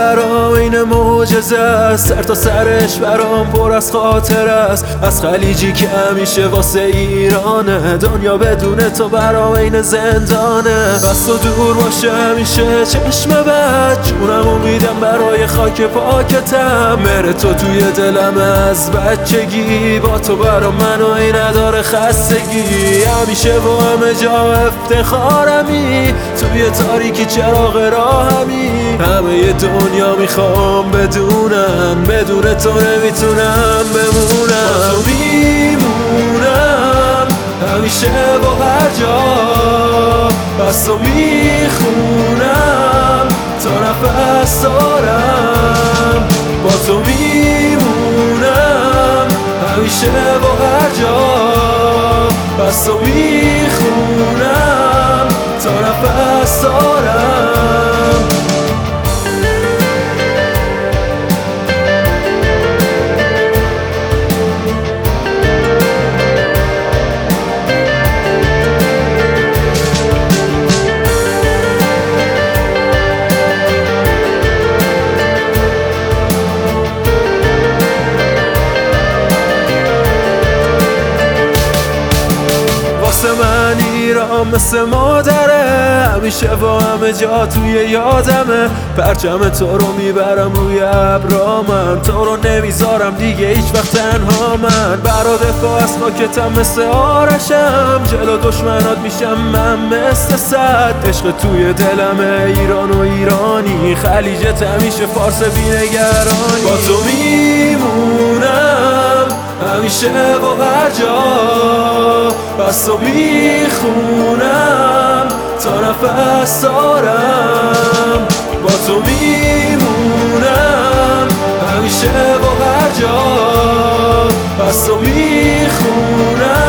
برام این معجزه است، سر تا سرش برام پر از خاطر است. از خلیجی که همیشه واسه ایرانه، دنیا بدون تو برام این زندانه. بس تو دور باشه همیشه چشم بد، جونمو میدم برای خاک پاکتم. بره تو توی دلم از بچگی، با تو برام منو این نداره خستگی. همیشه با همه جا افتخارمی، توی تاریکی چراغ راهمی. همه دنیا میخوام بدونن، بدون تو نمیتونم بمونم. با تو میمونم همیشه با هر جا، بس تو میخونم تا نفس دارم. با تو میمونم همیشه با هر جا، بس تو میخونم تا نفس دارم. من ایران مثل مادره، همیشه با همه جا توی یادمه. پرچم تو رو میبرم روی ابرامم، تو رو نمیذارم دیگه هیچ وقت تنها. من برا دفاع از خاکتم مثل آرشم، جلو دشمنات میشم من مثل سد. عشق توی دلمه ایران و ایرانی، خلیجت همیشه فارس بی‌نگرانی. با تو میمونم همیشه با هر جا، بس تو میخونم تا نفس دارم. با تو میمونم همیشه با هر جا، بس تو میخونم